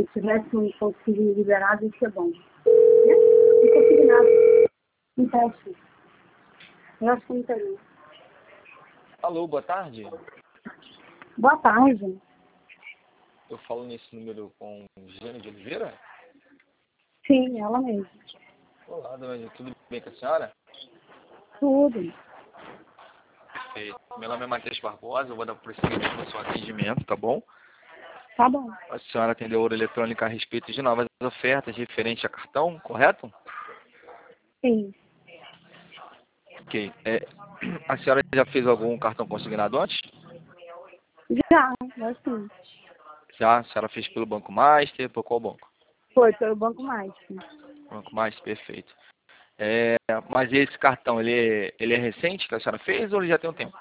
Se tivesse um consigo liberado, ia ser bom. Não consegui nada. Não teste. Eu acho que não tem. Alô, boa tarde. Boa tarde. Eu falo nesse número com Jane de Oliveira? Sim, ela mesma. Olá, dona Jane, tudo bem com a senhora? Tudo. Perfeito. Meu nome é Matheus Barbosa, eu vou dar prosseguimento no seu atendimento, tá bom? Tá bom. A senhora atendeu a Ouro Eletrônica a respeito de novas ofertas referentes a cartão, correto? Sim. Ok. A senhora já fez algum cartão consignado antes? Já sim. Já? A senhora fez pelo Banco Master, por qual banco? Foi pelo Banco Mágico. Banco Master, perfeito. Mas esse cartão, ele é recente que a senhora fez ou ele já tem um tempo?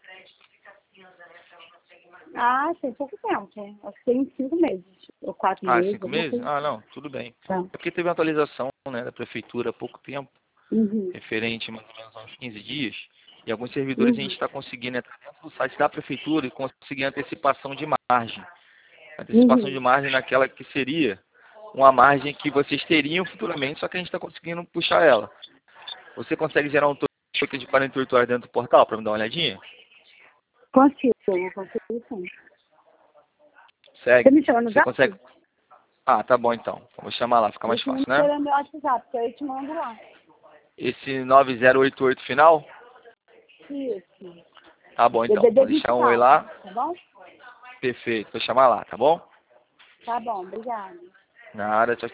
Ah, tem pouco tempo. Acho que tem 5 meses. Ou 4 Ah, meses. 5 Alguma meses? coisa. Ah, não, tudo bem. Tá. É porque teve uma atualização, né, da prefeitura há pouco tempo, Uhum. referente mais ou menos a uns 15 dias, e alguns servidores a Uhum. gente está conseguindo entrar dentro do site da prefeitura e conseguir antecipação de margem. Antecipação de Uhum. margem naquela que seria uma margem que vocês teriam futuramente, só que a gente está conseguindo puxar ela. Você consegue gerar um token de 48 horas dentro do portal para me dar uma olhadinha? Consigo sim. Você Segue. me chama no Você zap? consegue? Ah, tá bom então. Vou chamar lá, fica mais Esse fácil, número né? é meu WhatsApp, que eu te mando lá. Esse 9088 final? Isso. Tá bom então. DDD Vou deixar um oi 24, lá. tá bom? Perfeito. Vou chamar lá, tá bom? Tá bom, obrigada. Nada, tchau.